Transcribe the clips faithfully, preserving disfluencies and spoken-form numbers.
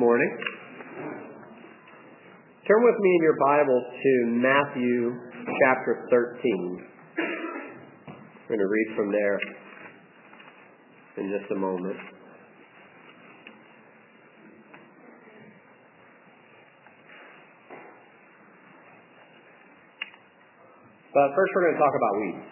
morning. Turn with me in your Bibles to Matthew chapter thirteen. I'm going to read from there in just a moment. But first we're going to talk about weeds.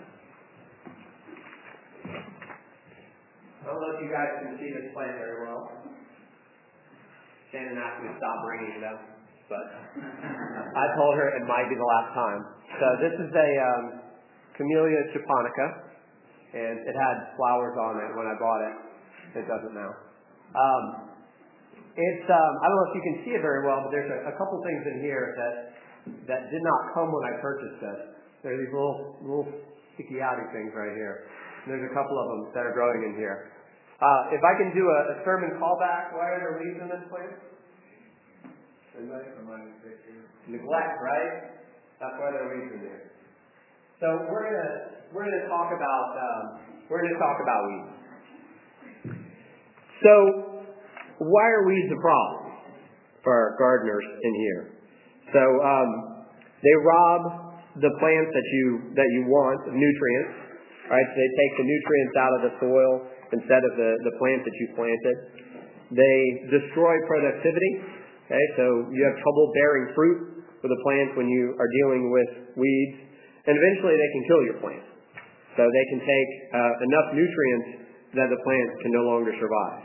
I don't know if you guys can see this plant very well. Shannon asked me to stop bringing it up, but I told her it might be the last time. So this is a um, Camellia japonica, and it had flowers on it when I bought it. It doesn't now. Um, it's um, I don't know if you can see it very well, but there's a, a couple things in here that that did not come when I purchased it. There are these little little sticky outy things right here. And there's a couple of them that are growing in here. Uh, if I can do a, a sermon callback, why are there weeds in this place? Neglect, right? That's why there are weeds in there. So we're gonna we're gonna talk about um, we're gonna talk about weeds. So why are weeds a problem for our gardeners in here? So um, they rob the plants that you that you want of nutrients. Right? So they take the nutrients out of the soil instead of the, the plant that you planted. They destroy productivity. Okay, so you have trouble bearing fruit with a plant when you are dealing with weeds. And eventually they can kill your plant. So they can take uh, enough nutrients that the plant can no longer survive.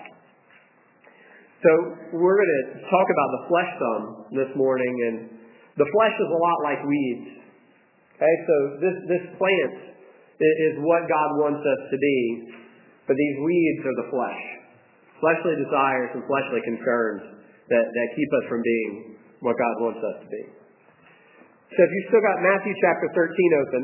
So we're going to talk about the flesh some this morning. And the flesh is a lot like weeds. Okay, so this, this plant is what God wants us to be, but these weeds are the flesh. Fleshly desires and fleshly concerns that, that keep us from being what God wants us to be. So if you've still got Matthew chapter thirteen open,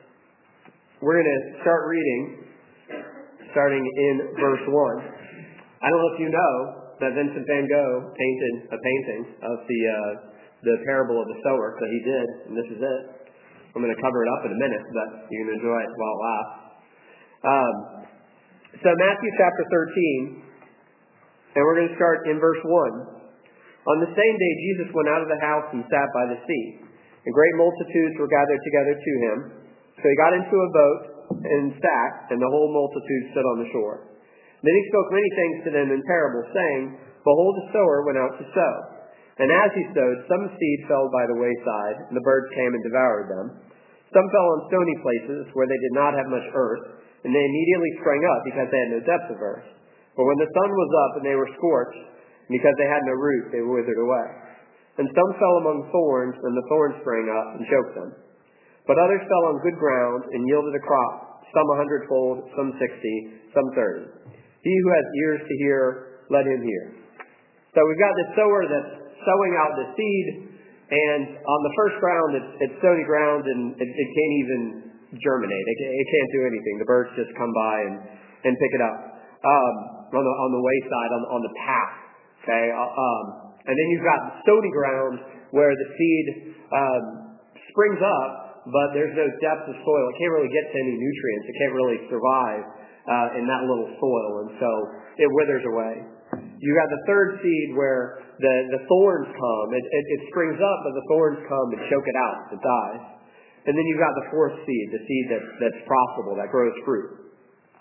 we're going to start reading, starting in verse one. I don't know if you know that Vincent van Gogh painted a painting of the, uh, the parable of the sower, so he did, and this is it. I'm going to cover it up in a minute, but you can enjoy it while it lasts. Um, so Matthew chapter thirteen, and we're going to start in verse one. On the same day, Jesus went out of the house and sat by the sea, and great multitudes were gathered together to him. So he got into a boat and sat, and the whole multitude stood on the shore. Then he spoke many things to them in parables, saying, Behold, the sower went out to sow. And as he sowed, some seed fell by the wayside, and the birds came and devoured them. Some fell on stony places where they did not have much earth, and they immediately sprang up because they had no depth of earth. But when the sun was up and they were scorched, and because they had no root, they withered away. And some fell among thorns, and the thorns sprang up and choked them. But others fell on good ground and yielded a crop, some a hundredfold, some sixty, some thirty. He who has ears to hear, let him hear. So we've got this sower that's sowing out the seed, and on the first ground, it's, it's stony ground, and it, it can't even germinate. It, it can't do anything. The birds just come by and, and pick it up um, on the on the wayside, on, on the path. Okay, um, and then you've got stony ground where the seed um, springs up, but there's no depth of soil. It can't really get to any nutrients. It can't really survive uh, in that little soil, and so it withers away. You got the third seed where the, the thorns come. It, it, it springs up, but the thorns come and choke it out. It dies. And then you've got the fourth seed, the seed that, that's profitable, that grows fruit.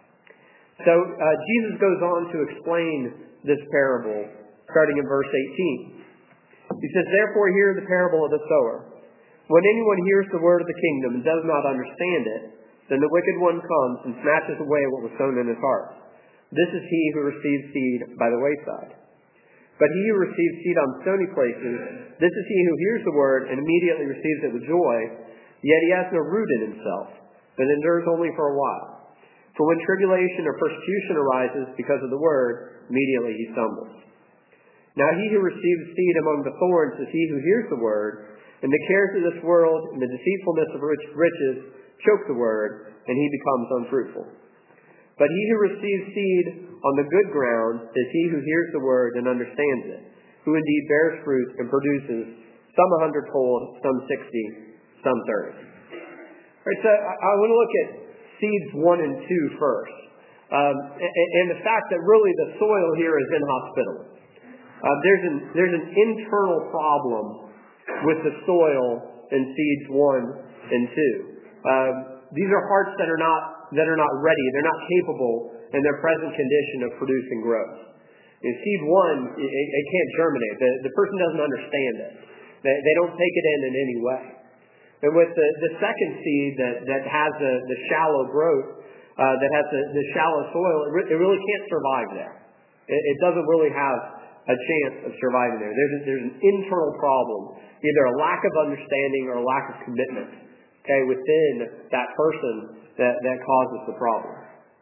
So uh, Jesus goes on to explain this parable, starting in verse eighteen. He says, Therefore hear the parable of the sower. When anyone hears the word of the kingdom and does not understand it, then the wicked one comes and snatches away what was sown in his heart. This is he who receives seed by the wayside. But he who receives seed on stony places, this is he who hears the word and immediately receives it with joy, yet he has no root in himself, but endures only for a while. For when tribulation or persecution arises because of the word, immediately he stumbles. Now he who receives seed among the thorns is he who hears the word, and the cares of this world and the deceitfulness of rich riches choke the word, and he becomes unfruitful. But he who receives seed on the good ground is he who hears the word and understands it, who indeed bears fruit and produces some a hundredfold, some sixty, some thirty. All right, so I, I want to look at seeds one and two first. Um, and, and the fact that really the soil here is inhospitable. Uh, there's an there's an internal problem with the soil in seeds one and two. Um, these are hearts that are not that are not ready. They're not capable in their present condition of producing growth. In seed one, it, it can't germinate. The, the person doesn't understand it. They, they don't take it in in any way. And with the, the second seed that, that has the, the shallow growth, uh, that has the, the shallow soil, it, re- it really can't survive there. It, it doesn't really have a chance of surviving there. There's, a, there's an internal problem, either a lack of understanding or a lack of commitment, okay, within that person that, that causes the problem.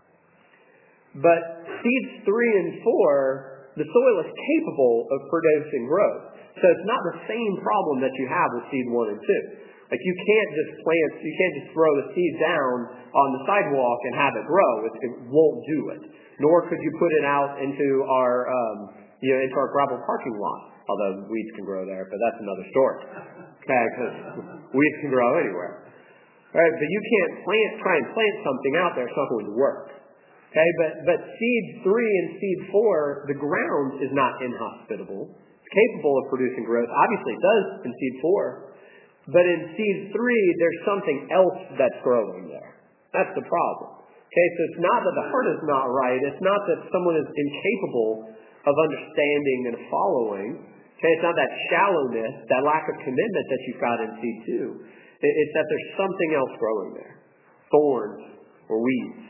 But seeds three and four, the soil is capable of producing growth. So it's not the same problem that you have with seed one and two. Like you can't just plant, you can't just throw the seed down on the sidewalk and have it grow. It, it won't do it. Nor could you put it out into our, um, you know, into our gravel parking lot. Although weeds can grow there, but that's another story. Okay, because weeds can grow anywhere. All right, but you can't plant, try and plant something out there; it's not going to work. Okay, but but seed three and seed four, the ground is not inhospitable. It's capable of producing growth. Obviously, it does in seed four. But in seed three, there's something else that's growing there. That's the problem. Okay, so it's not that the heart is not right. It's not that someone is incapable of understanding and following. Okay, it's not that shallowness, that lack of commitment that you've got in seed two. It's that there's something else growing there. Thorns or weeds.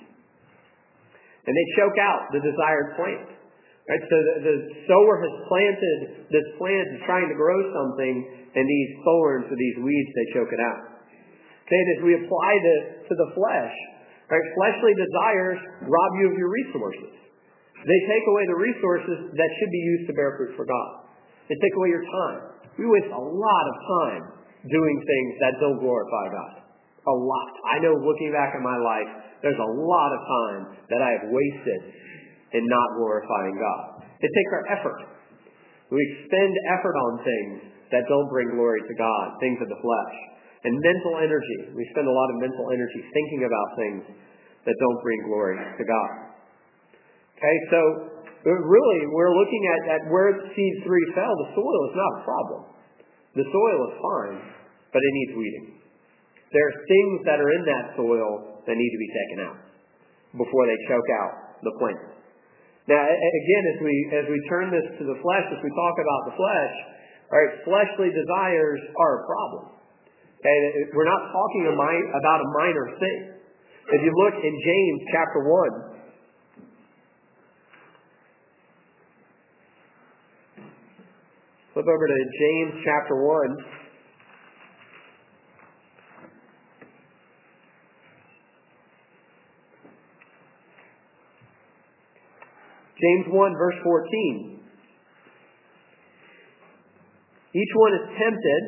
And they choke out the desired plant. Right? So the, the sower has planted this plant is trying to grow something, and these thorns or these weeds, they choke it out. Okay, and as we apply this to the flesh, right, fleshly desires rob you of your resources. They take away the resources that should be used to bear fruit for God. They take away your time. We waste a lot of time doing things that don't glorify God. A lot. I know looking back at my life, there's a lot of time that I have wasted in not glorifying God. It takes our effort. We expend effort on things that don't bring glory to God, things of the flesh. And mental energy. We spend a lot of mental energy thinking about things that don't bring glory to God. Okay, so really we're looking at, at where seed three fell. The soil is not a problem. The soil is fine, but it needs weeding. There are things that are in that soil that need to be taken out before they choke out the plant. Now, again, as we as we turn this to the flesh, as we talk about the flesh, all right, fleshly desires are a problem. Okay, we're not talking about a minor thing. If you look in James chapter one, flip over to James chapter one. James one, verse fourteen. Each one is tempted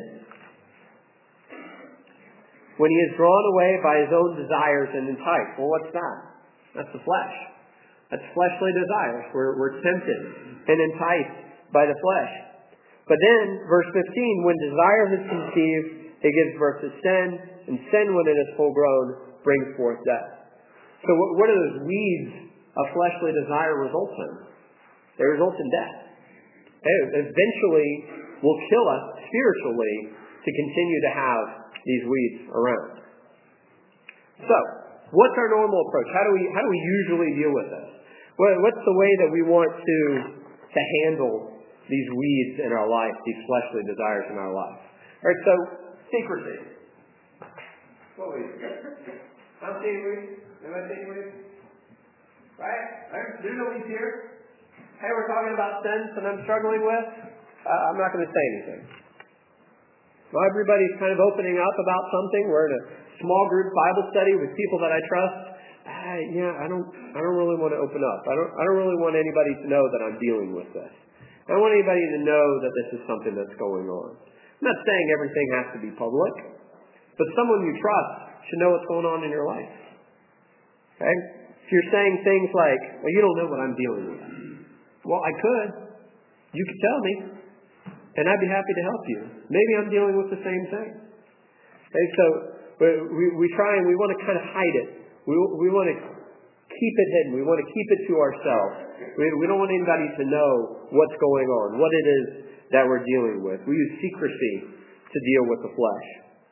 when he is drawn away by his own desires and enticed. Well, what's that? That's the flesh. That's fleshly desires. We're, we're tempted and enticed by the flesh. But then, verse fifteen, when desire is conceived, it gives birth to sin, and sin, when it is full grown, brings forth death. So what, what are those weeds a fleshly desire results in? They result in death. They eventually will kill us spiritually to continue to have these weeds around. So, what's our normal approach? How do we how do we usually deal with this? What's the way that we want to to handle these weeds in our life, these fleshly desires in our life? All right, so secrecy. What weeds? I'm seeing weeds. Am I seeing weeds? Right? There's no weeds here. Hey, we're talking about sins that I'm struggling with. Uh, I'm not going to say anything. Well, everybody's kind of opening up about something. We're in a small group Bible study with people that I trust. Uh, yeah, I don't. I don't really want to open up. I don't. I don't really want anybody to know that I'm dealing with this. I don't want anybody to know that this is something that's going on. I'm not saying everything has to be public, but someone you trust should know what's going on in your life. Okay? If you're saying things like, "Well, you don't know what I'm dealing with," well, I could. You could tell me, and I'd be happy to help you. Maybe I'm dealing with the same thing. Okay, so we we try and we want to kind of hide it. We we want to keep it hidden. We want to keep it to ourselves. We, we don't want anybody to know what's going on, what it is that we're dealing with. We use secrecy to deal with the flesh.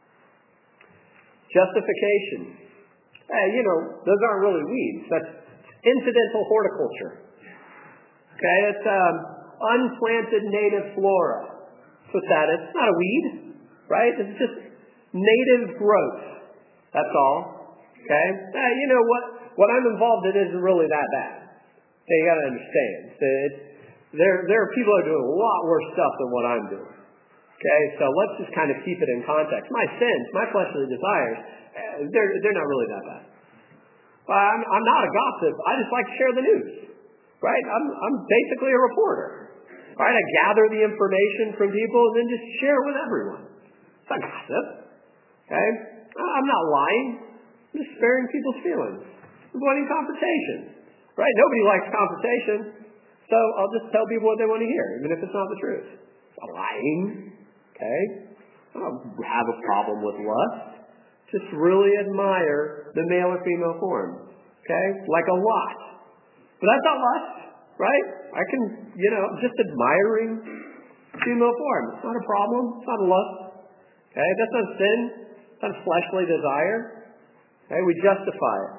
Justification. Hey, you know, those aren't really weeds. That's incidental horticulture. Okay, it's um, unplanted native flora. That's what that is. It's not a weed, right? It's just native growth. That's all. Okay? Uh, you know, what, what I'm involved in isn't really that bad. Okay, you got to understand. It's, there, there are people that are doing a lot worse stuff than what I'm doing. Okay, so let's just kind of keep it in context. My sins, my fleshly desires, they're, they're not really that bad. I'm, I'm not a gossip. I just like to share the news. Right? I'm, I'm basically a reporter. Right? I gather the information from people and then just share it with everyone. It's not gossip. Okay? I'm not lying. I'm just sparing people's feelings. I'm avoiding confrontation. Right? Nobody likes confrontation. So I'll just tell people what they want to hear, even if it's not the truth. It's not lying. Okay? I don't have a problem with lust. Just really admire the male or female form. Okay? Like a lot. But that's not lust, right? I can, you know, just admiring female form. It's not a problem. It's not a lust. Okay? That's not sin. It's not a fleshly desire. Okay? We justify it.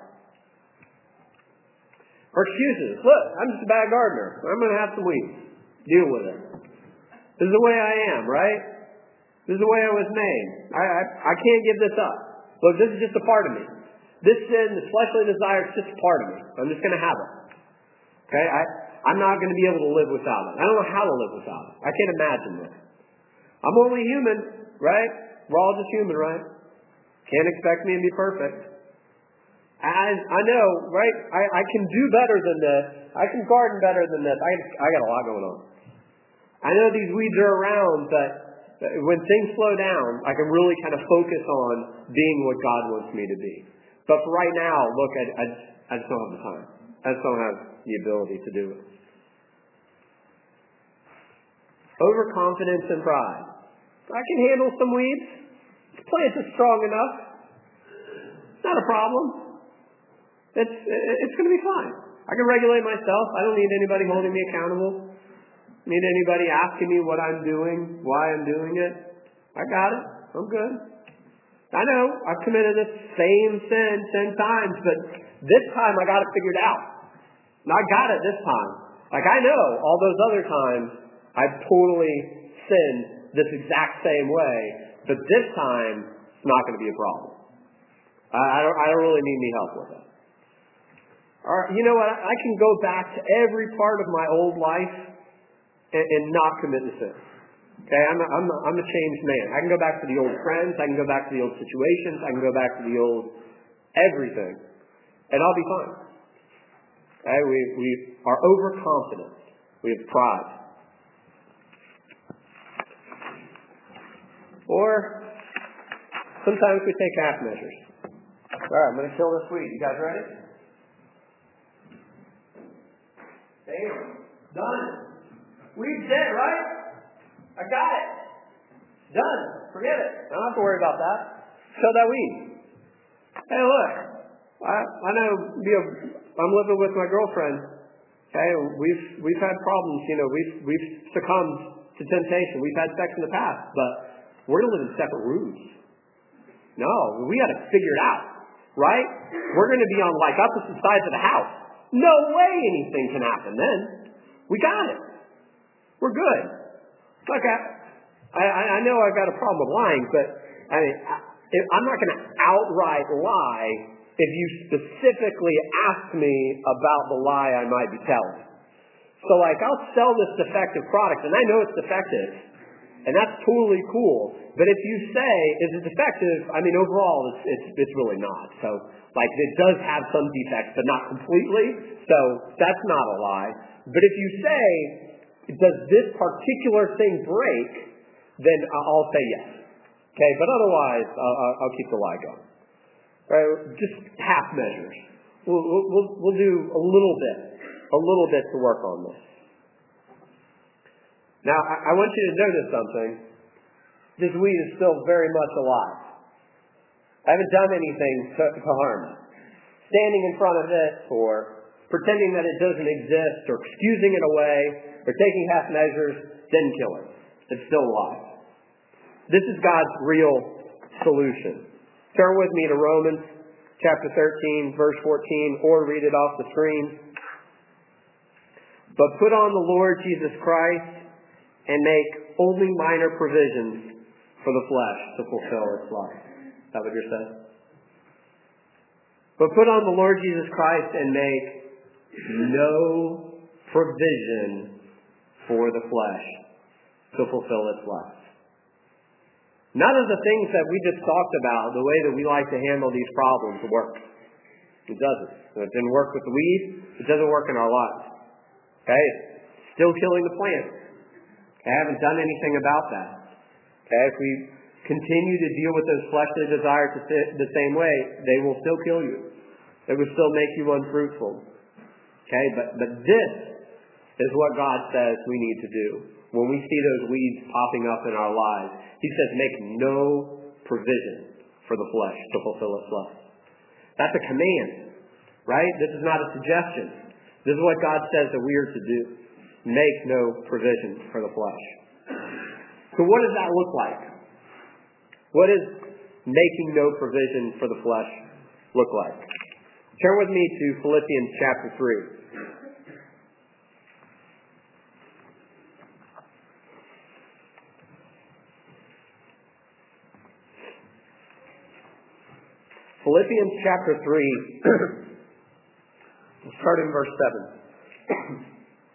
Or excuses. Look, I'm just a bad gardener. I'm going to have some weeds. Deal with it. This is the way I am, right? This is the way I was made. I, I, I can't give this up. Look, this is just a part of me. This sin, this fleshly desire, is just a part of me. I'm just going to have it. Okay? I, I'm not going to be able to live without it. I don't know how to live without it. I can't imagine that. I'm only human, right? We're all just human, right? Can't expect me to be perfect. I, I know, right? I, I can do better than this. I can garden better than this. I, I got a lot going on. I know these weeds are around, but when things slow down, I can really kind of focus on being what God wants me to be. But for right now, look, I, I, I just don't have the time. I just don't have the ability to do it. Overconfidence and pride. I can handle some weeds. This plant is strong enough. It's not a problem. It's, it's going to be fine. I can regulate myself. I don't need anybody holding me accountable. Need anybody asking me what I'm doing, why I'm doing it. I got it. I'm good. I know I've committed this same sin ten times, but this time I got it figured out. And I got it this time. Like I know all those other times I've totally sinned this exact same way, but this time it's not going to be a problem. I, I don't. I don't really need any help with it. Or you know what? I can go back to every part of my old life and, and not commit the sin. Okay, I'm a, I'm, a, I'm a changed man. I can go back to the old friends. I can go back to the old situations. I can go back to the old everything, and I'll be fine. Okay, we we are overconfident. We have pride. Or sometimes we take half measures. All right, I'm going to kill this weed. You guys ready? Damn, done. Weed's dead, right? I got it. Done. Forget it. I don't have to worry about that. Kill that weed. Hey, look. I I know. You know, I'm living with my girlfriend. Okay, we've we've had problems. You know, we've we've succumbed to temptation. We've had sex in the past, but we're gonna live in separate rooms. No, we got to figure it out, right? We're gonna be on like opposite sides of the house. No way anything can happen then. We got it. We're good. Look, I, I, I know I've got a problem with lying, but I mean, I, I'm not going to outright lie if you specifically ask me about the lie I might be telling. So, like, I'll sell this defective product, and I know it's defective, and that's totally cool. But if you say, is it defective? I mean, overall, it's it's, it's really not. So, like, it does have some defects, but not completely. So, that's not a lie. But if you say, does this particular thing break, then I'll say yes. Okay, but otherwise, I'll, I'll keep the lie going. All right, just half measures. We'll, we'll, we'll do a little bit, a little bit to work on this. Now, I, I want you to notice something. This weed is still very much alive. I haven't done anything to, to harm it. standing in front of it, or pretending that it doesn't exist, or excusing it away, or taking half measures, didn't kill it. It's still alive. This is God's real solution. Turn with me to Romans chapter thirteen, verse fourteen, or read it off the screen. But put on the Lord Jesus Christ and make only minor provisions for the flesh to fulfill its lust. Is that what you're saying? But put on the Lord Jesus Christ and make no provision for the flesh to fulfill its lust. None of the things that we just talked about, the way that we like to handle these problems, work. It doesn't. It didn't work with the weed. It doesn't work in our lives. Okay? It's still killing the plant. I haven't done anything about that. Okay? If we continue to deal with those fleshly desires the same way, they will still kill you. They will still make you unfruitful. Okay? But, but this is what God says we need to do. When we see those weeds popping up in our lives, He says make no provision for the flesh to fulfill its lust. That's a command, right? This is not a suggestion. This is what God says that we are to do. Make no provision for the flesh. So what does that look like? What does making no provision for the flesh look like? Turn with me to Philippians chapter three. Philippians chapter three, starting verse seven.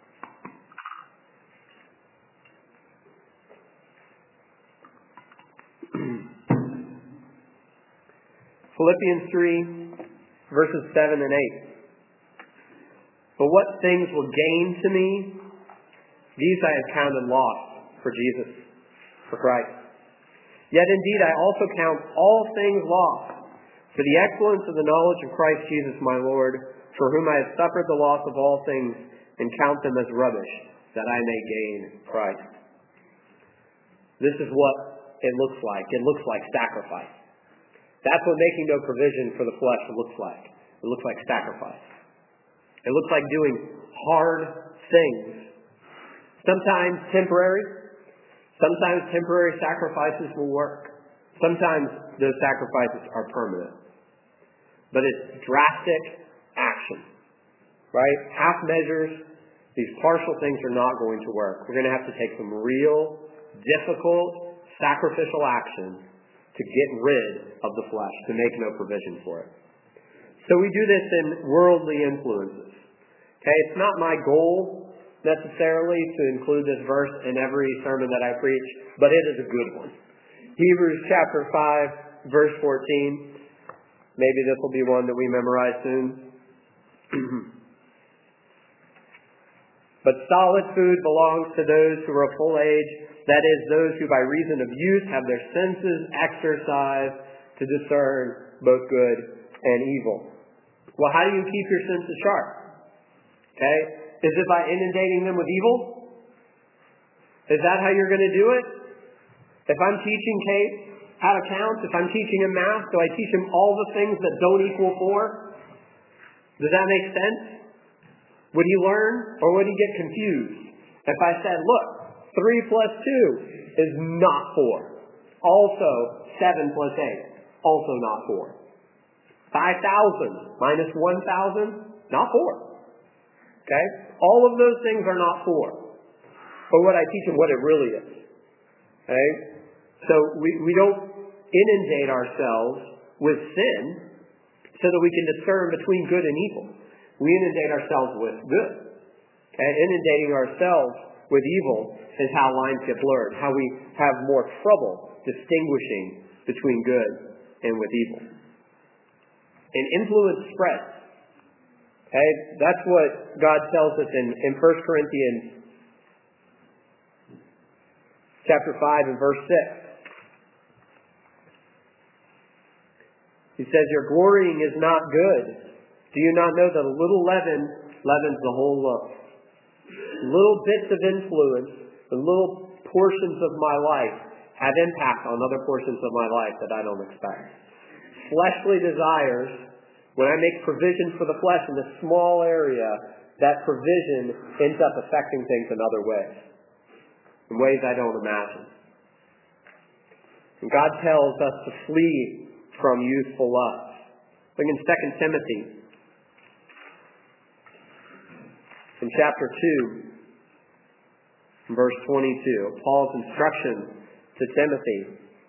Philippians three, verses seven and eight. But what things were gain to me, these I have counted loss for Jesus, for Christ. Yet indeed I also count all things lost, for the excellence of the knowledge of Christ Jesus my Lord, for whom I have suffered the loss of all things, and count them as rubbish, that I may gain Christ. This is what it looks like. It looks like sacrifice. That's what making no provision for the flesh looks like. It looks like sacrifice. It looks like doing hard things. Sometimes temporary. Sometimes temporary sacrifices will work. Sometimes those sacrifices are permanent. But it's drastic action, right? Half measures, these partial things are not going to work. We're going to have to take some real, difficult, sacrificial action to get rid of the flesh, to make no provision for it. So we do this in worldly influences. Okay, it's not my goal necessarily to include this verse in every sermon that I preach, but it is a good one. Hebrews chapter five, verse fourteen. Maybe this will be one that we memorize soon. But solid food belongs to those who are of full age, that is, those who by reason of use have their senses exercised to discern both good and evil. Well, how do you keep your senses sharp? Okay? Is it by inundating them with evil? Is that how you're going to do it? If I'm teaching Kate how to count, if I'm teaching him math, do I teach him all the things that don't equal four? Does that make sense? Would he learn, or would he get confused? If I said, look, three plus two is not four. Also, seven plus eight, also not four. five thousand minus one thousand, not four. Okay? All of those things are not four. But what I teach him what it really is. Okay? So we, we don't inundate ourselves with sin so that we can discern between good and evil. We inundate ourselves with good. Okay? Inundating ourselves with evil is how lines get blurred, how we have more trouble distinguishing between good and with evil. And influence spreads. Okay? That's what God tells us in, in First Corinthians chapter five and verse six. He says, your glorying is not good. Do you not know that a little leaven leavens the whole loaf? Little bits of influence, the little portions of my life have impact on other portions of my life that I don't expect. Fleshly desires When I make provision for the flesh in this small area, that provision ends up affecting things in other ways, in ways I don't imagine. And God tells us to flee from youthful lusts. Look in Second Timothy, in chapter two, verse twenty-two, Paul's instruction to Timothy.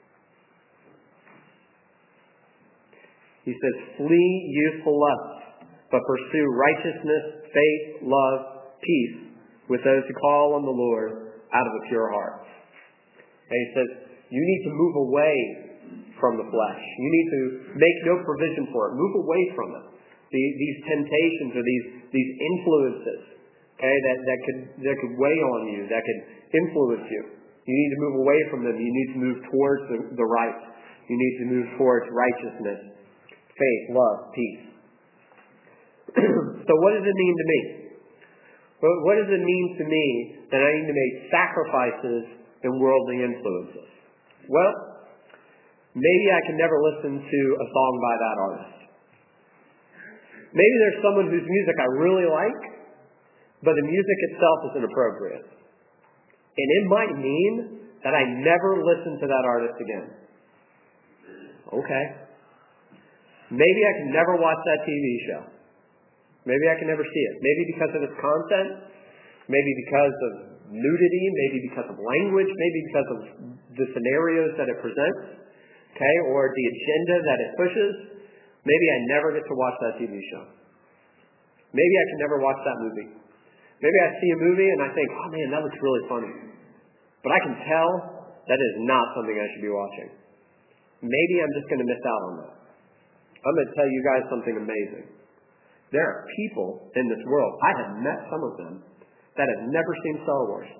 He says, flee youthful lusts, but pursue righteousness, faith, love, peace with those who call on the Lord out of a pure heart. And he says, you need to move away from the flesh. You need to make no provision for it. Move away from it. These, these temptations or these, these influences, okay, that, that could that could weigh on you, that could influence you. You need to move away from them. You need to move towards the, the right. You need to move towards righteousness, faith, love, peace. So what does it mean to me? What does it mean to me that I need to make sacrifices in worldly influences? Well, maybe I can never listen to a song by that artist. Maybe there's someone whose music I really like, but the music itself is inappropriate. And it might mean that I never listen to that artist again. Okay. Maybe I can never watch that T V show. Maybe I can never see it. Maybe because of its content. Maybe because of nudity. Maybe because of language. Maybe because of the scenarios that it presents. Okay, or the agenda that it pushes. Maybe I never get to watch that T V show. Maybe I can never watch that movie. Maybe I see a movie and I think, oh man, that looks really funny. But I can tell that is not something I should be watching. Maybe I'm just going to miss out on that. I'm going to tell you guys something amazing. There are people in this world, I have met some of them, that have never seen Star Wars.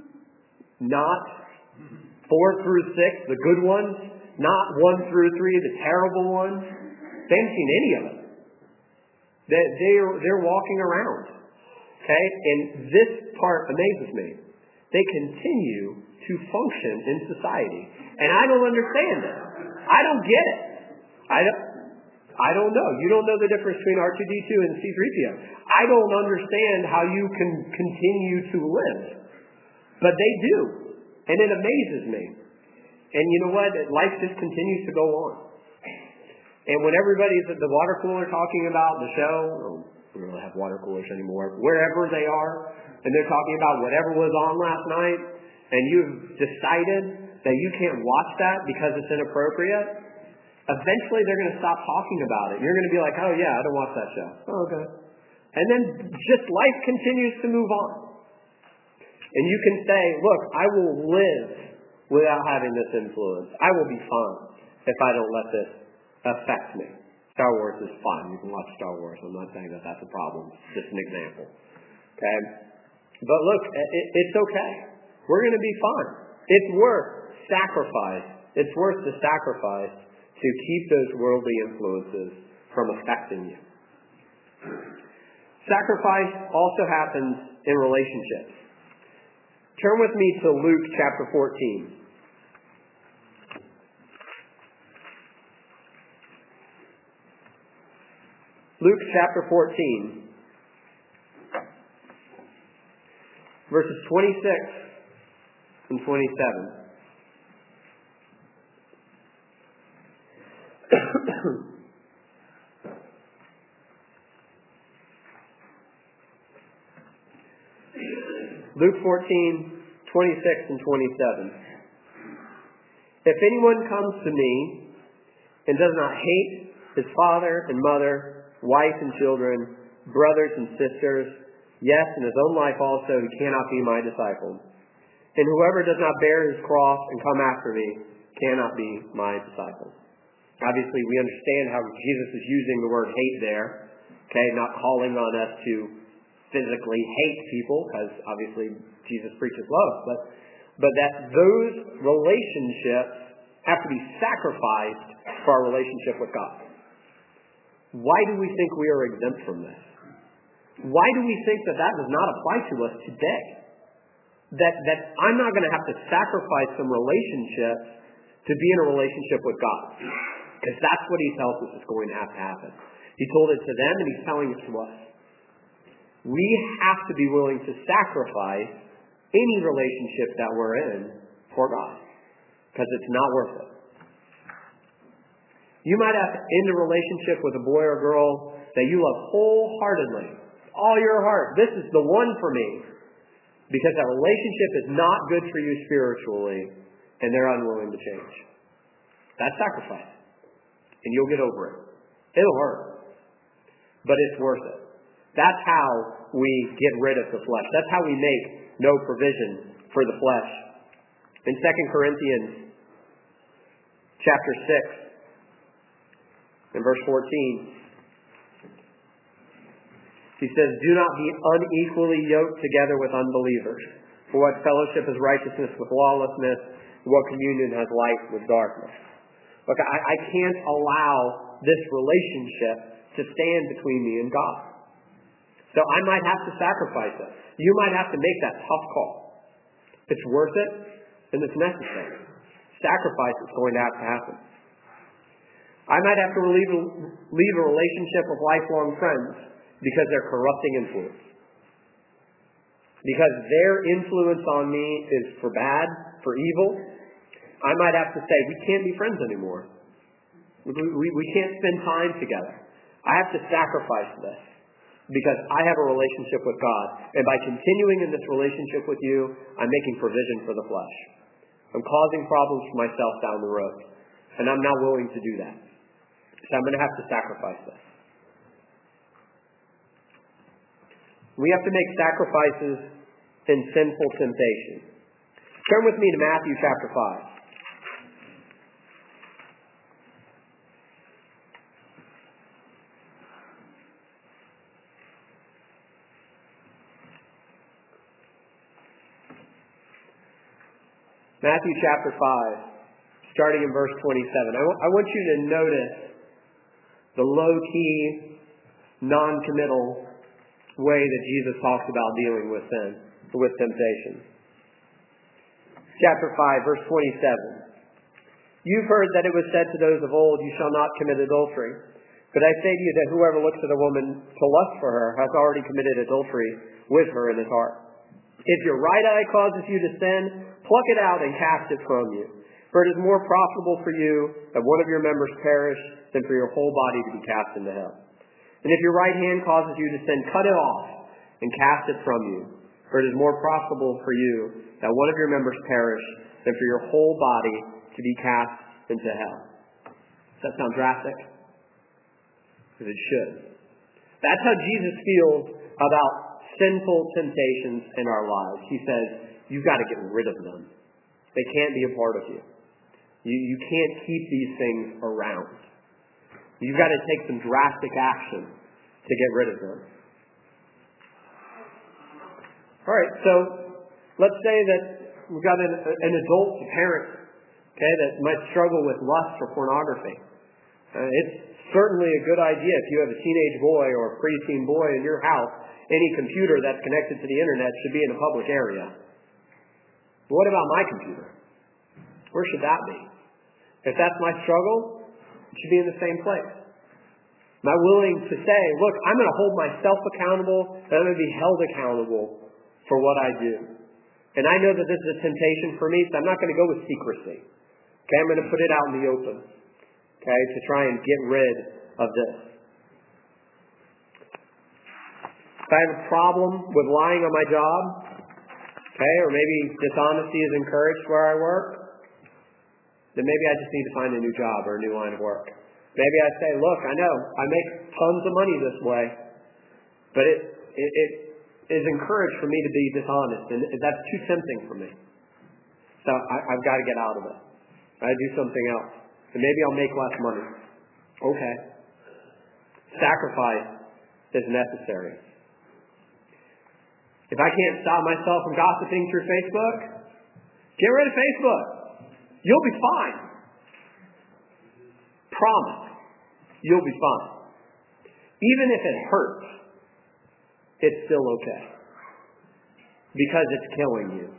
Not four through six, the good ones. Not one through three, the terrible ones. They haven't seen any of it. They, they're, they're walking around. Okay? And this part amazes me. They continue to function in society. And I don't understand it. I don't get it. I don't, I don't know. You don't know the difference between R two D two and C three P O. I don't understand how you can continue to live. But they do. And it amazes me. And you know what? Life just continues to go on. And when everybody's at the water cooler talking about the show, or we don't really have water coolers anymore, wherever they are, and they're talking about whatever was on last night, and you've decided that you can't watch that because it's inappropriate, eventually they're going to stop talking about it. You're going to be like, oh yeah, I don't watch that show. Oh, okay. And then just life continues to move on. And you can say, look, I will live without having this influence. I will be fine if I don't let this affect me. Star Wars is fun. You can watch Star Wars. I'm not saying that that's a problem. It's just an example. Okay? But look, it, it's okay. We're going to be fine. It's worth sacrifice. It's worth the sacrifice to keep those worldly influences from affecting you. Sacrifice also happens in relationships. Turn with me to Luke chapter fourteen. Luke chapter fourteen, verses twenty-six and twenty-seven. Luke fourteen, twenty-six and twenty-seven. If anyone comes to me and does not hate his father and mother, wife and children, brothers and sisters, yes, and his own life also, he cannot be my disciple. And whoever does not bear his cross and come after me cannot be my disciple. Obviously, we understand how Jesus is using the word hate there, okay, not calling on us to physically hate people, because obviously Jesus preaches love, but, but that those relationships have to be sacrificed for our relationship with God. Why do we think we are exempt from this? Why do we think that that does not apply to us today? That, that I'm not going to have to sacrifice some relationships to be in a relationship with God. Because that's what he tells us is going to have to happen. He told it to them, and he's telling it to us. We have to be willing to sacrifice any relationship that we're in for God, because it's not worth it. You might have to end a relationship with a boy or girl that you love wholeheartedly, all your heart. This is the one for me, because that relationship is not good for you spiritually, and they're unwilling to change. That's sacrifice, and you'll get over it. It'll hurt, but it's worth it. That's how we get rid of the flesh. That's how we make no provision for the flesh. In Second Corinthians chapter six, in verse fourteen, he says, "Do not be unequally yoked together with unbelievers. For what fellowship is righteousness with lawlessness? What communion has light with darkness?" Look, I, I can't allow this relationship to stand between me and God. So I might have to sacrifice it. You might have to make that tough call. It's worth it, and it's necessary. Sacrifice is going to have to happen. I might have to leave, leave a relationship with lifelong friends because they're corrupting influence. Because their influence on me is for bad, for evil. I might have to say, we can't be friends anymore. We, we, we can't spend time together. I have to sacrifice this because I have a relationship with God. And by continuing in this relationship with you, I'm making provision for the flesh. I'm causing problems for myself down the road. And I'm not willing to do that. So I'm going to have to sacrifice this. We have to make sacrifices in sinful temptation. Turn with me to Matthew chapter five. Matthew chapter five, starting in verse twenty-seven. I, w- I want you to notice the low-key, non-committal way that Jesus talks about dealing with sin, with temptation. Chapter five, verse twenty-seven. "You've heard that it was said to those of old, 'You shall not commit adultery.' But I say to you that whoever looks at a woman to lust for her has already committed adultery with her in his heart. If your right eye causes you to sin, pluck it out and cast it from you. For it is more profitable for you that one of your members perish than for your whole body to be cast into hell. And if your right hand causes you to sin, cut it off and cast it from you. For it is more profitable for you that one of your members perish than for your whole body to be cast into hell." Does that sound drastic? Because it should. That's how Jesus feels about sinful temptations in our lives. He says, you've got to get rid of them. They can't be a part of you. You, you can't keep these things around. You've got to take some drastic action to get rid of them. All right, so let's say that we've got an, an adult parent, okay, that might struggle with lust or pornography. Uh, it's certainly a good idea if you have a teenage boy or a preteen boy in your house, any computer that's connected to the internet should be in a public area. But what about my computer? Where should that be? If that's my struggle, it should be in the same place. Am I willing to say, look, I'm going to hold myself accountable and I'm going to be held accountable for what I do. And I know that this is a temptation for me, so I'm not going to go with secrecy. Okay, I'm going to put it out in the open. Okay, to try and get rid of this. If I have a problem with lying on my job, okay, or maybe dishonesty is encouraged where I work, then maybe I just need to find a new job or a new line of work. Maybe I say, look, I know I make tons of money this way, but it it, it is encouraged for me to be dishonest, and that's too tempting for me. So I, I've got to get out of it. I do something else, and maybe I'll make less money. Okay. Sacrifice is necessary. If I can't stop myself from gossiping through Facebook, get rid of Facebook. You'll be fine. Promise. You'll be fine. Even if it hurts, it's still okay. Because it's killing you.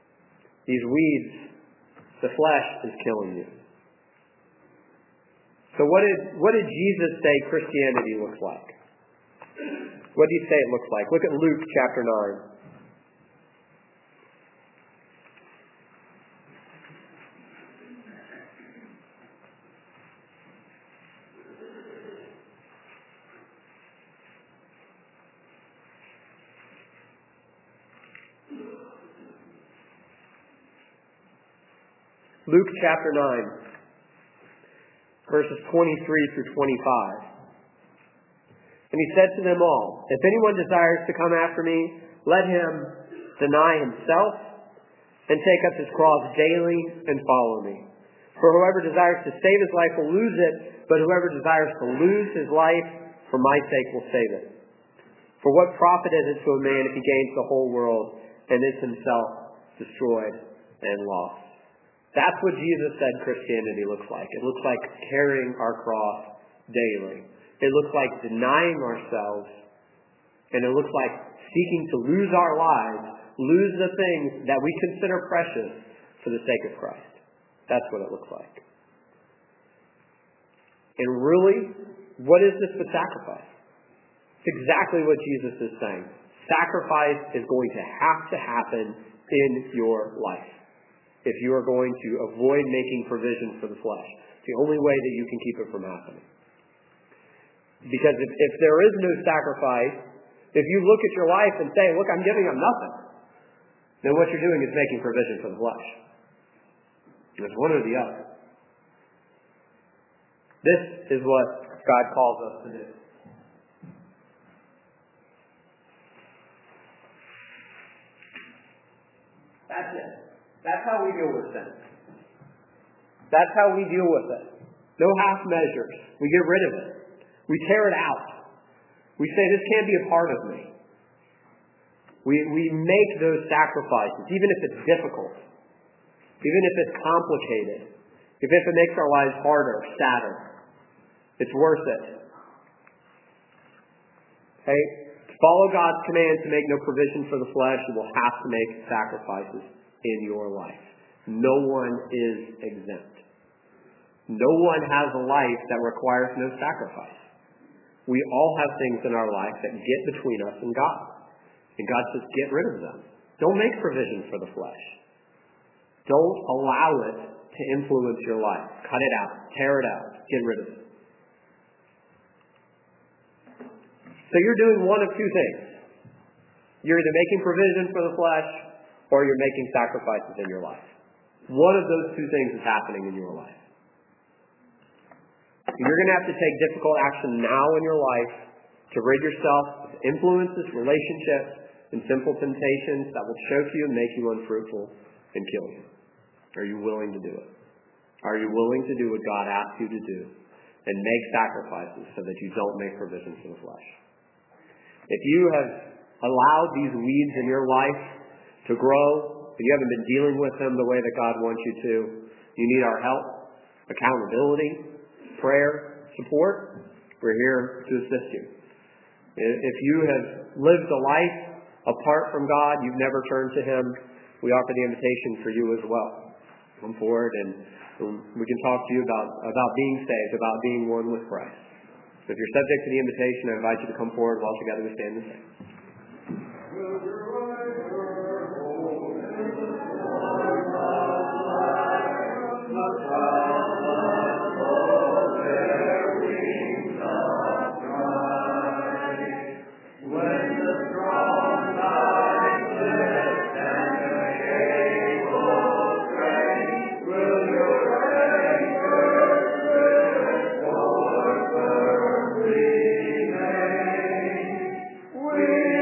These weeds, the flesh is killing you. So what did what did Jesus say Christianity looks like? What did he say it looks like? Look at Luke chapter nine. Luke chapter nine, verses twenty-three through twenty-five. And he said to them all, "If anyone desires to come after me, let him deny himself and take up his cross daily and follow me. For whoever desires to save his life will lose it, but whoever desires to lose his life for my sake will save it. For what profit is it to a man if he gains the whole world and is himself destroyed and lost?" That's what Jesus said Christianity looks like. It looks like carrying our cross daily. It looks like denying ourselves. And it looks like seeking to lose our lives, lose the things that we consider precious for the sake of Christ. That's what it looks like. And really, what is this but sacrifice? It's exactly what Jesus is saying. Sacrifice is going to have to happen in your life if you are going to avoid making provision for the flesh. It's the only way that you can keep it from happening. Because if, if there is no sacrifice, if you look at your life and say, "Look, I'm giving them nothing," then what you're doing is making provision for the flesh. It's one or the other. This is what God calls us to do. That's it. That's how we deal with sin. That's how we deal with it. No half measures. We get rid of it. We tear it out. We say, "This can't be a part of me." We, we make those sacrifices, even if it's difficult, even if it's complicated, even if it makes our lives harder, sadder. It's worth it. Okay? To follow God's command to make no provision for the flesh, you will have to make sacrifices in your life. No one is exempt. No one has a life that requires no sacrifice. We all have things in our life that get between us and God. And God says, get rid of them. Don't make provision for the flesh. Don't allow it to influence your life. Cut it out. Tear it out. Get rid of it. So you're doing one of two things. You're either making provision for the flesh or you're making sacrifices in your life. One of those two things is happening in your life. You're going to have to take difficult action now in your life to rid yourself of influences, relationships, and simple temptations that will choke you and make you unfruitful and kill you. Are you willing to do it? Are you willing to do what God asks you to do and make sacrifices so that you don't make provision for the flesh? If you have allowed these weeds in your life to grow, but you haven't been dealing with them the way that God wants you to, you need our help, accountability, prayer, support. We're here to assist you. If you have lived a life apart from God, you've never turned to Him, we offer the invitation for you as well. Come forward and we can talk to you about, about being saved, about being one with Christ. So if you're subject to the invitation, I invite you to come forward while together we stand and sing. We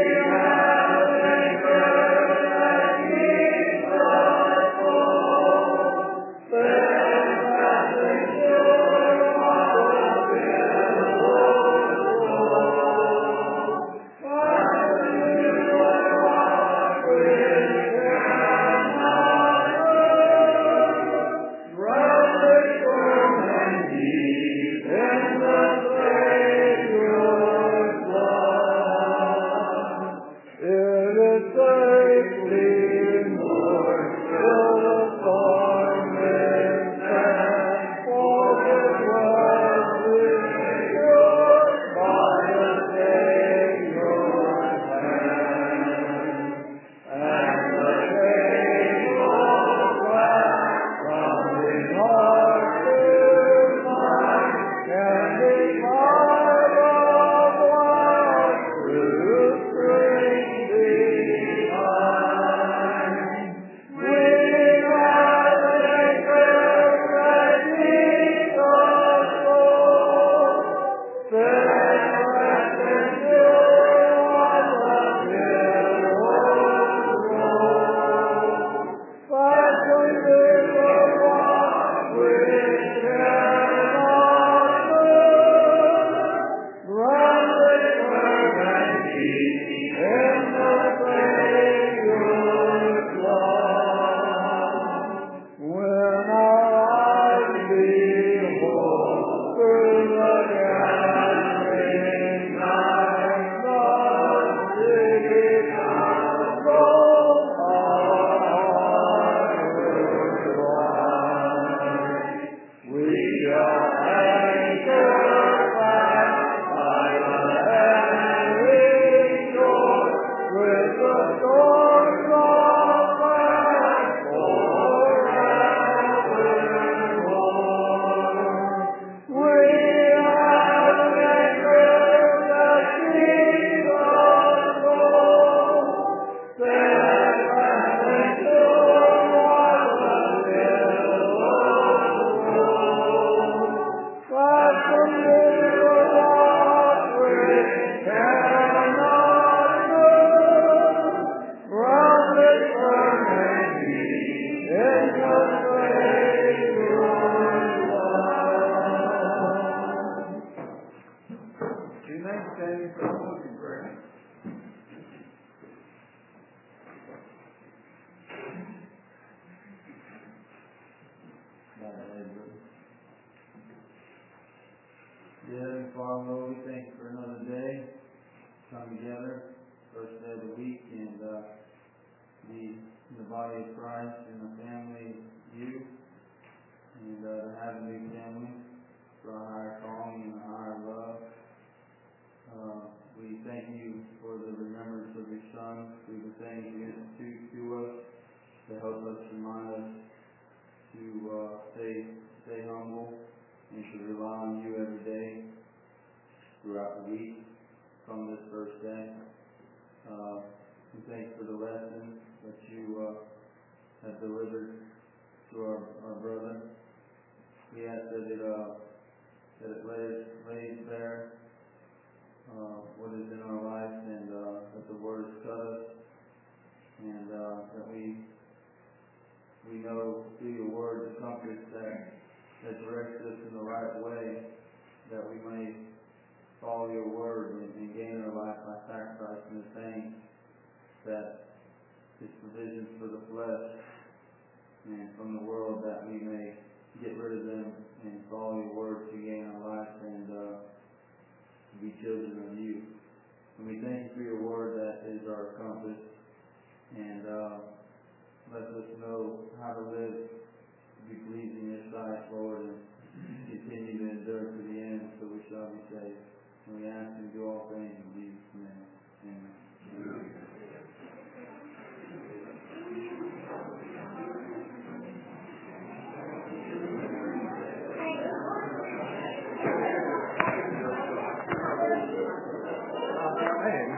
be in the body of Christ, in the family of you, and uh, to have a new family for a higher calling and a higher love. Uh, we thank you for the remembrance of your Son through the things you institute to us to help us, remind us to uh, stay, stay humble and to rely on you every day throughout the week from this first day. Uh, we thank you for the lessons that you uh, have delivered to our, our brother. We ask that it, uh, that it lays, lays bare uh, what is in our life, and uh, that the Word has cut us, and uh, that we we know through your Word the compass that, that directs us in the right way, that we may follow your Word and, and gain our life by sacrificing the things that is provisions for the flesh and from the world, that we may get rid of them and follow your Word to gain our life and uh, to be children of you. And we thank you for your Word that is our compass, and uh, let us know how to live to be pleasing in your sight, Lord, and continue to endure to the end, so we shall be saved. And we ask you to do all things in Jesus'